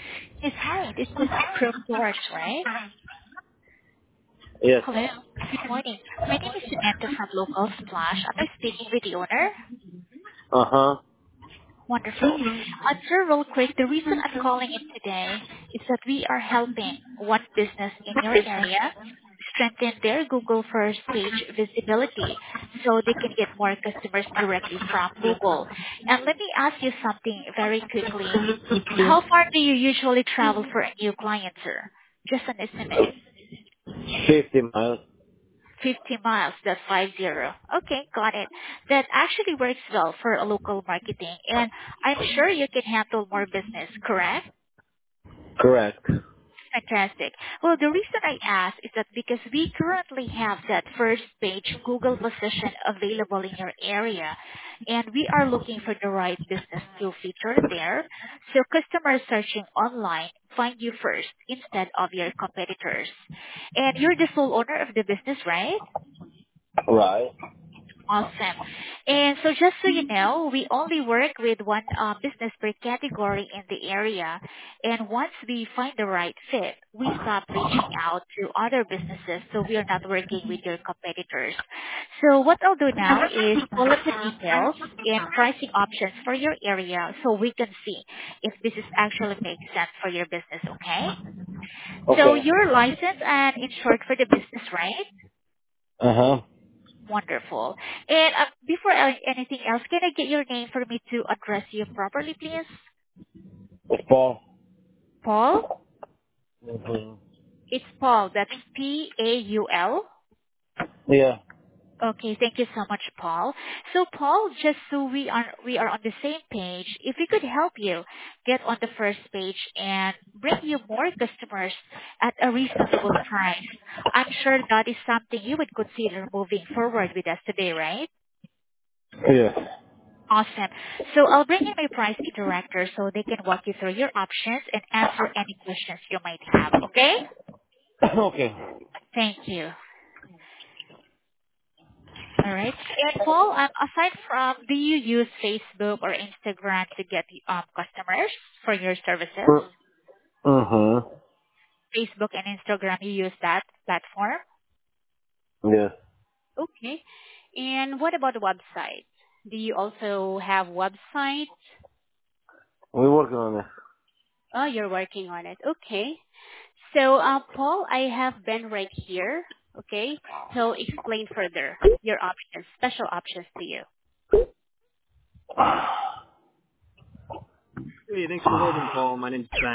Yes, hi. This is Pro Source, right? Yes. Hello. Good morning. My name is Samantha from Local Splash. Am I speaking with the owner? Uh-huh. Wonderful. Sir, real quick, the reason I'm calling in today is that we are helping one business in your area strengthen their Google first page visibility so they can get more customers directly from Google. And let me ask you something very quickly. How far do you usually travel for a new client, sir? Just an estimate. 50 miles. 50 miles, that's 50. Okay, got it. That actually works well for a local marketing, and I'm sure you can handle more business, correct? Correct. Fantastic. Well, the reason I ask is that because we currently have that first page Google position available in your area, and we are looking for the right business to feature there, so customers searching online find you first instead of your competitors. And you're the sole owner of the business, right? Right. Awesome. And so just so you know, we only work with one business per category in the area. And once we find the right fit, we stop reaching out to other businesses so we are not working with your competitors. So what I'll do now is pull up the details and pricing options for your area so we can see if this is actually makes sense for your business, okay? So Okay. you're licensed and insured for the business, right? Uh-huh. Wonderful. And before anything else, can I get your name for me to address you properly, please? It's Paul. Paul? hmm It's Paul. That's Paul. Yeah. Okay, thank you so much, Paul. So, Paul, just so we are on the same page, if we could help you get on the first page and bring you more customers at a reasonable price, I'm sure that is something you would consider moving forward with us today, right? Yes. Awesome. So I'll bring in my pricing director so they can walk you through your options and answer any questions you might have. Okay? Okay. Thank you. All right. And Paul, aside from, do you use Facebook or Instagram to get customers for your services? Uh-huh. Facebook and Instagram, you use that platform? Yes. Okay. And what about the website? Do you also have website? We're working on it. Oh, you're working on it. Okay. So, Paul, I have Ben right here. Okay. He'll explain further your options, special options to you. Hey, thanks for holding, Paul. My name's Ben.